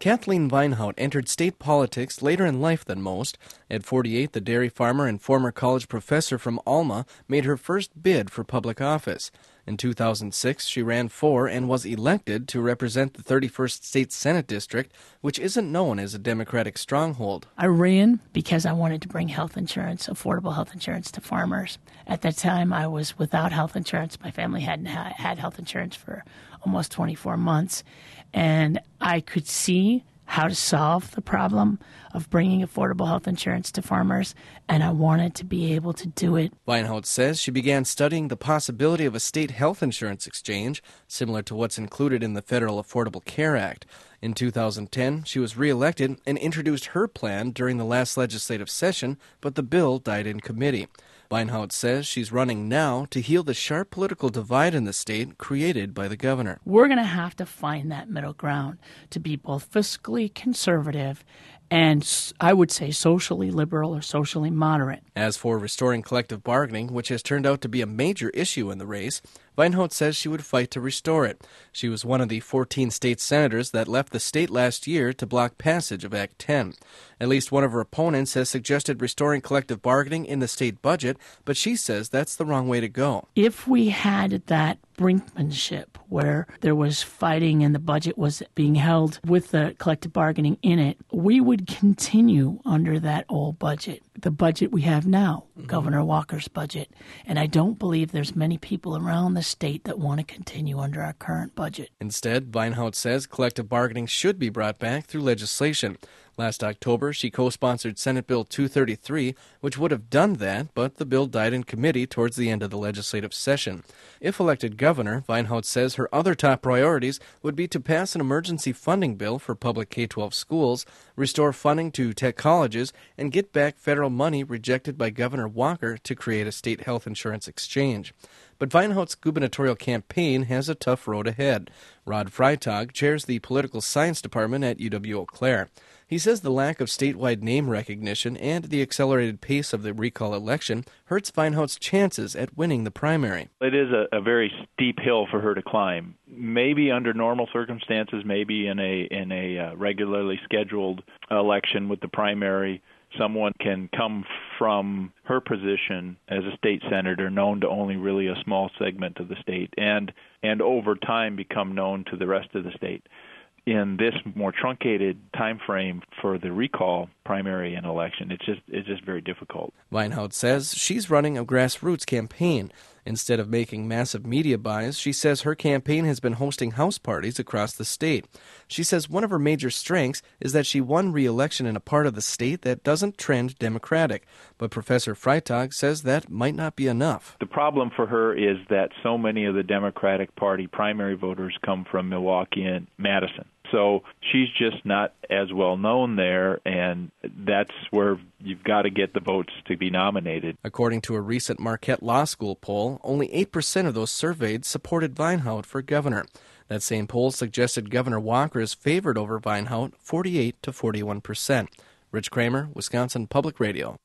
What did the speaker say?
Kathleen Weinhaut entered state politics later in life than most. At 48, the dairy farmer and former college professor from Alma made her first bid for public office. In 2006, she ran for and was elected to represent the 31st State Senate District, which isn't known as a Democratic stronghold. I ran because I wanted to bring health insurance, affordable health insurance, to farmers. At that time, I was without health insurance. My family hadn't had health insurance for almost 24 months, and I could see how to solve the problem of bringing affordable health insurance to farmers, and I wanted to be able to do it. Weinhaut says she began studying the possibility of a state health insurance exchange, similar to what's included in the Federal Affordable Care Act. In 2010, she was reelected and introduced her plan during the last legislative session, but the bill died in committee. Weinhaut says she's running now to heal the sharp political divide in the state created by the governor. We're going to have to find that middle ground to be both fiscally conservative and, I would say, socially liberal or socially moderate. As for restoring collective bargaining, which has turned out to be a major issue in the race, Weinhaut says she would fight to restore it. She was one of the 14 state senators that left the state last year to block passage of Act 10. At least one of her opponents has suggested restoring collective bargaining in the state budget, but she says that's the wrong way to go. If we had that brinkmanship where there was fighting and the budget was being held with the collective bargaining in it, we would continue under that old budget, the budget we have now, Governor Walker's budget. And I don't believe there's many people around the state that want to continue under our current budget. Instead, Weinhaut says collective bargaining should be brought back through legislation. Last October, she co-sponsored Senate Bill 233, which would have done that, but the bill died in committee towards the end of the legislative session. If elected governor, Weinhaut says her other top priorities would be to pass an emergency funding bill for public K-12 schools, restore funding to tech colleges, and get back federal money rejected by Governor Walker to create a state health insurance exchange. But Weinhaut's gubernatorial campaign has a tough road ahead. Rod Freitag chairs the political science department at UW-Eau Claire. He says the lack of statewide name recognition and the accelerated pace of the recall election hurts Weinhaut's chances at winning the primary. It is a very steep hill for her to climb. Maybe under normal circumstances, maybe in a regularly scheduled election with the primary, someone can come from her position as a state senator, known to only really a small segment of the state, and over time become known to the rest of the state. In this more truncated time frame for the recall primary and election, it's just very difficult. Weinhaut says she's running a grassroots campaign. Instead of making massive media buys, she says her campaign has been hosting house parties across the state. She says one of her major strengths is that she won re-election in a part of the state that doesn't trend Democratic. But Professor Freitag says that might not be enough. The problem for her is that so many of the Democratic Party primary voters come from Milwaukee and Madison. So she's just not as well known there, and that's where you've got to get the votes to be nominated. According to a recent Marquette Law School poll, only 8% of those surveyed supported Weinhaut for governor. That same poll suggested Governor Walker is favored over Weinhaut 48 to 41%. Rich Kramer, Wisconsin Public Radio.